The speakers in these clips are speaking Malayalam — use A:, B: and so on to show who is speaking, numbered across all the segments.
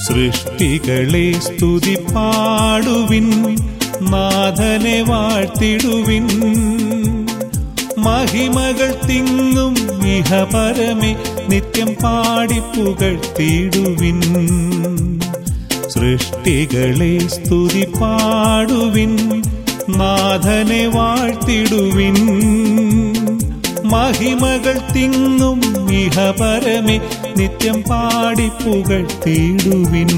A: സൃഷ്ടികളെ സ്തുതി പാടുവിൻ, നാഥനെ വാഴ്ത്തിടുവിൻ. മഹിമകൾ തിങ്ങും ഇഹപരമേ നിത്യം പാടി പുകഴ്ത്തിടുവിൻ. സൃഷ്ടികളെ സ്തുതി പാടുവിൻ, നാഥനെ വാഴ്ത്തിടുവിൻ. മഹിമകൾ തിങ്ങും ഇഹപരമേ നിത്യം പാടി പുകഴ്ത്തിടുവിൻ.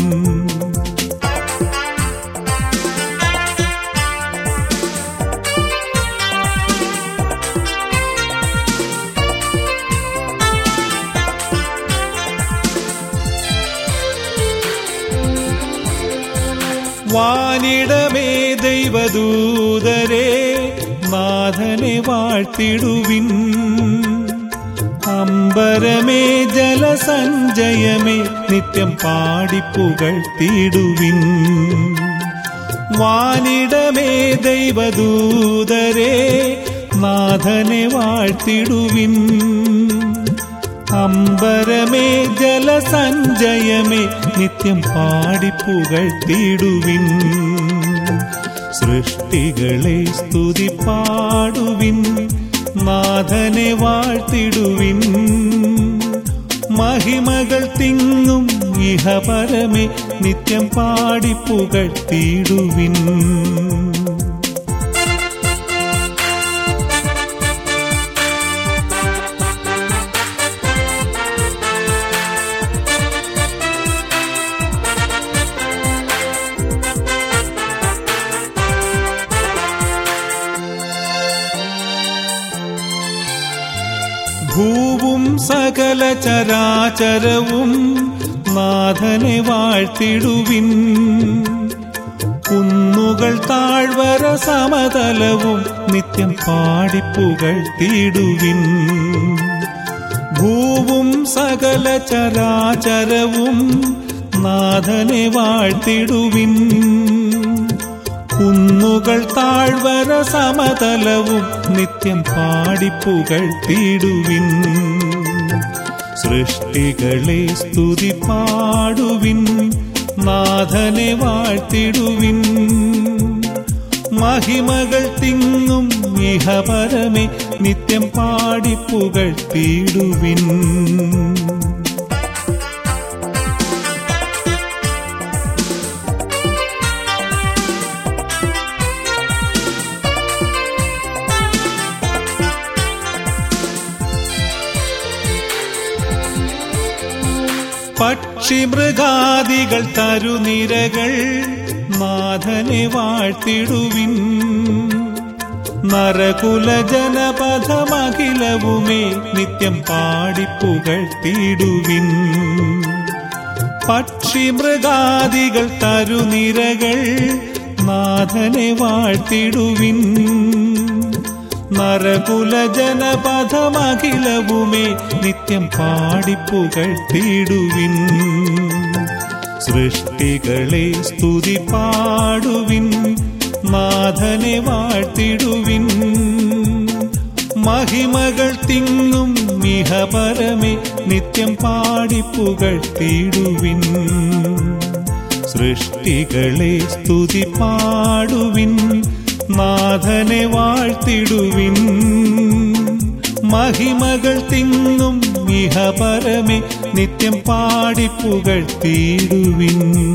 A: വാനിടമേ ദൈവദൂതരേ, നാഥനെ വാഴ്ത്തിടുവിൻ. അമ്പരമേ ജലസഞ്ചയമേ നിത്യം പാടി പുകഴ്ത്തിടുവിൻ. വാനിടമേ ദൈവദൂതരേ, നാഥനെ വാഴ്ത്തിടുവിൻ. അമ്പരമേ ജലസഞ്ചയമേ നിത്യം പാടി പുകഴ്ത്തിടുവിൻ. സൃഷ്ടികളെ സ്തുതി പാടുവിൻ, നാഥനെ വാഴ്ത്തിടുവിൻ. മഹിമകൾ തിങ്ങും ഇഹപരമേ നിത്യം പാടി പുകഴ്ത്തിടുവിൻ. ഭൂവും സകല ചരാചരവും നാഥനെ വാഴ്ത്തിടുവിൻ. കുന്നുകൾ താഴ്വര സമതലവും നിത്യം പാടി പുകഴ്ത്തിടുവിൻ. ഭൂവും സകല ചരാചരവും നാഥനെ വാഴ്ത്തിടുവിൻ. കുന്നുകൾ താഴ്വര സമതലവും നിത്യം പാടി പുകഴ്ത്തിടുവിൻ. സൃഷ്ടികളെ സ്തുതി പാടുവിൻ, നാഥനെ വാഴ്ത്തിടുവിൻ. മഹിമകൾ തിങ്ങും ഇഹപരമേ നിത്യം പാടി പുകഴ്ത്തിടുവിൻ. പക്ഷി മൃഗാദികൾ തരുനിരകൾ നാഥനെ വാഴ്ത്തിടുവിൻ. നരകുല ജനപഥമഖിലവുമേ നിത്യം പാടി പുകഴ്ത്തിടുവിൻ. പക്ഷി മൃഗാദികൾ തരുനിരകൾ നാഥനെ വാഴ്ത്തിടുവിൻ. നരകുല ജനപഥമഖിലവുമേ നിത്യം പാടി പുകഴ്ത്തിടുവിൻ. സൃഷ്ടികളെ സ്തുതി പാടുവിൻ, നാഥനെ വാഴ്ത്തിടുവിൻ. മഹിമകൾ തിങ്ങും ഇഹപരമേ നിത്യം പാടി പുകഴ്ത്തിടുവിൻ. സൃഷ്ടികളെ സ്തുതി പാടുവിൻ, നാഥനെ വാഴ്ത്തിടുവിൻ. മഹിമകൾ തിങ്ങും ഇഹപരമേ നിത്യം പാടി പുകഴ്ത്തിടുവിൻ.